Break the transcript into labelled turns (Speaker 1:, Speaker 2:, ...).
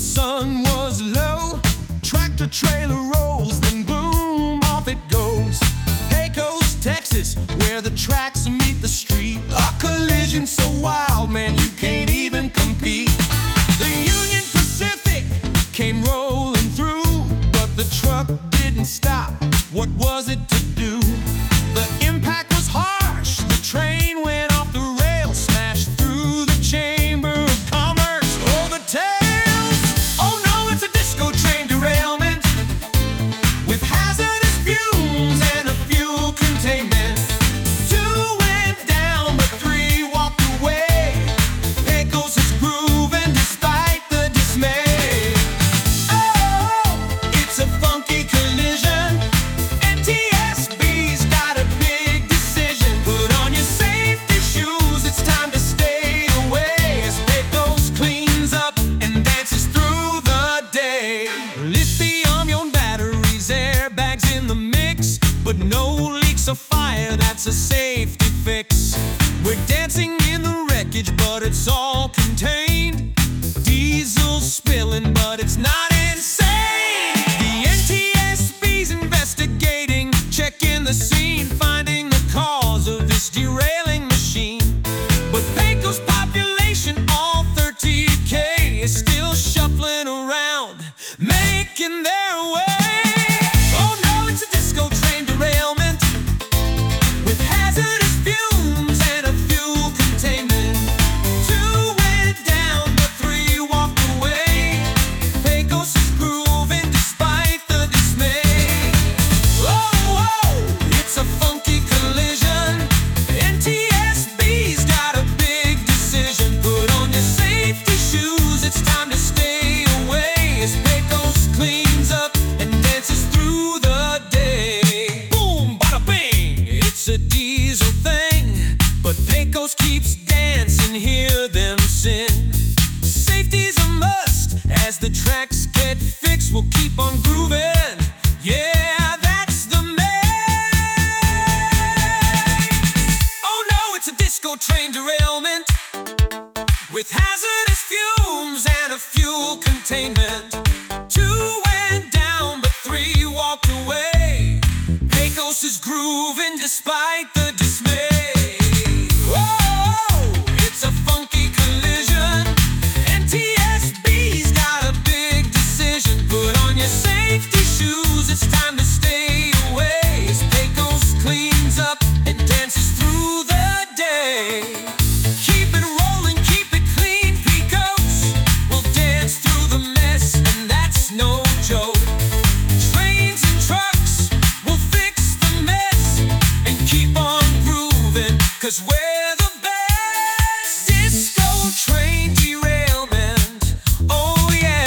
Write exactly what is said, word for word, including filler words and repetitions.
Speaker 1: sun was low, tractor trailer rolls, then boom, off it goes. Pecos, Texas, where the tracks meet the street. A collision so wild, man, you can't even compete. The Union Pacific came rolling through, but the truck didn't stop. What was it to do? The impact was harsh. The train went off the rail, smashed through the Chamber of Commerce. Oh, the tales! Oh no, it's a disco train derailment with hazardous fumes and a fuel containment. Two went down, but three walked away. Pecos is grooving despite the dismay. Oh, it's a funky collision. But no leaks or fire, that's a safety fix. We're dancing in the wreckage, but it's all contained. Diesel spilling, but it's not insane. The N T S B's investigating, checking the scene, finding the cause of this derailing machine. But Pecos population, all thirty K, is still shuffling around, making their way. Pecos keeps dancing, hear them sing. Safety's a must, as the tracks get fixed, we'll keep on grooving. Yeah, that's the main. Oh no, it's a disco train derailment with hazardous fumes and a fuel containment. Two went down, but three walked away. Pecos is grooving despite the dismay. It's time to stay away as Pecos cleans up and dances through the day. Keep it rolling, keep it clean, Pecos. We'll dance through the mess, and that's no joke. Trains and trucks will fix the mess and keep on grooving, 'cause we're the best. Disco train derailment, oh yeah.